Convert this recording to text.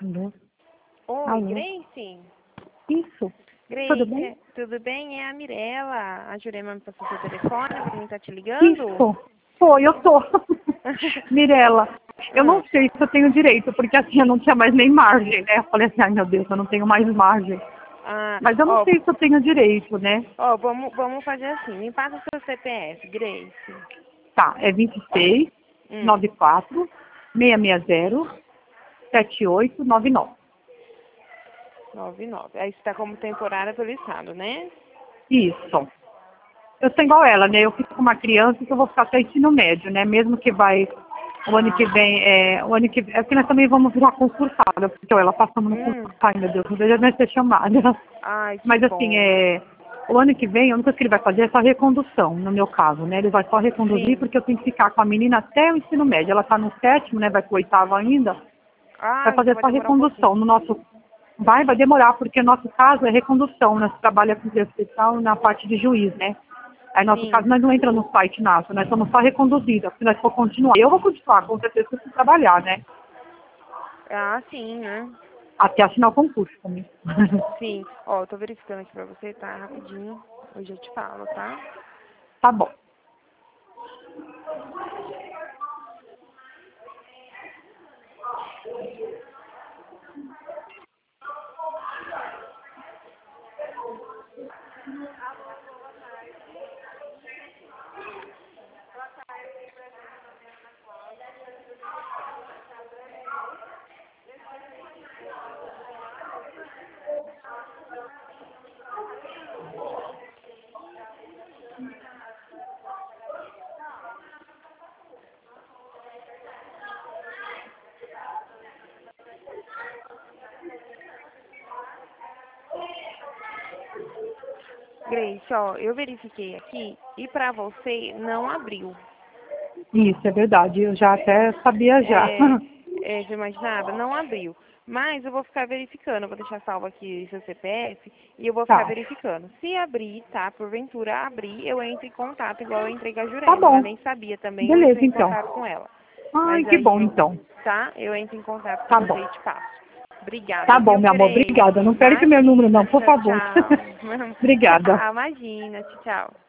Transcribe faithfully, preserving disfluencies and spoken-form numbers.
Alô? Oi, Alô? Grace? Isso. Grace, Tudo bem? é- tudo bem? É a Mirella. A Jurema me passou seu telefone pra mim estar te ligando? Isso. Foi, eu tô. Mirella, eu Hum. não sei se eu tenho direito, porque assim, eu não tinha mais nem margem, né? Eu falei assim, ai meu Deus, eu não tenho mais margem. Ah, Mas eu não ó, sei se eu tenho direito, né? ó, vamos, vamos fazer assim. Me passa seu C P F, Grace. Tá, é vinte e seis, Hum, noventa e quatro, seiscentos e sessenta, setenta e oito noventa e nove. nove nove. Aí você tá como temporária pelo estado, né? Isso. Eu sou igual ela, né? Eu fico com uma criança que eu vou ficar até ensino médio, né? Mesmo que vai o ano Ah, que vem, é, o ano que vem, é que nós também vamos virar concursada, porque eu, ela passamos no concurso, hum. ai meu Deus, não vejo nem ser chamada. Ai, que Mas assim, bom. é, o ano que vem, a única coisa que ele vai fazer é só recondução, no meu caso, né? Ele vai só reconduzir Sim. porque eu tenho que ficar com a menina até o ensino médio. Ela está no sétimo, né? Vai pro oitavo ainda. Vai Ah, então fazer vai só demorar um recondução. pouquinho. No nosso, vai, vai demorar, porque o nosso caso é recondução. Nós trabalhamos com especial na parte de juiz, né? Aí, no nosso caso, Sim. nós não entramos no site nosso, nós somos só reconduzidas. Se nós for continuar, eu vou continuar, com certeza, se eu trabalhar, né? Ah, sim, né? Até assinar o concurso também. Sim. Ó, eu tô verificando aqui pra você, tá? Rapidinho. Hoje eu te falo, tá? Tá bom. Grace, ó, eu verifiquei aqui e pra você não abriu. Isso, é verdade. Eu já até sabia já. É, é, você imaginava? Não abriu. Mas eu vou ficar verificando, eu vou deixar salvo aqui seu C P F e eu vou ficar Tá. verificando. Se abrir, tá? Porventura abrir, eu entro em contato, igual eu entrei com a Tá Jurema. Ela bom. nem sabia também, eu entro Beleza, em então. contato com ela. Ai, Mas que aí bom, eu, então. tá? Eu entro em contato com Tá você bom. e te passo. Obrigada, Tá bom, viu, meu amor. Grace? Obrigada. Não perde meu número, não, Imagina, por tchau, favor. tchau. Obrigada. Tchau, imagina, tchau.